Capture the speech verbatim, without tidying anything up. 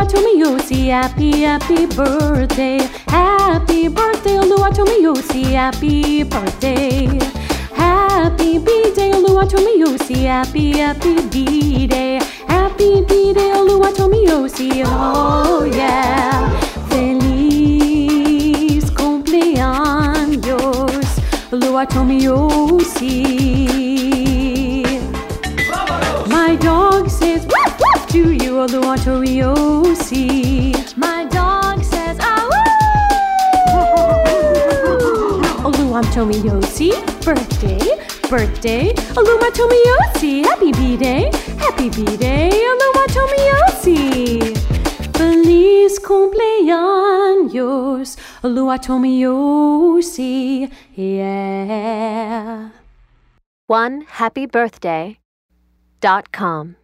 Oluwatomiyosi, happy, happy birthday. Happy birthday, Oluwatomiyosi, happy birthday. Happy B-Day, Oluwatomiyosi, happy, happy B-Day. Happy B-Day, Oluwatomiyosi, oh yeah. Feliz cumpleaños, Oluwatomiyosi. My dog says woof woof to you, Oluwatomiyosi. My dog says ah woo. Oluwatomiyosi, birthday, birthday, Oluwatomiyosi, happy B-Day, happy B-Day, Oluwatomiyosi. Feliz cumpleaños, Oluwatomiyosi, yeah. One happy birthday dot com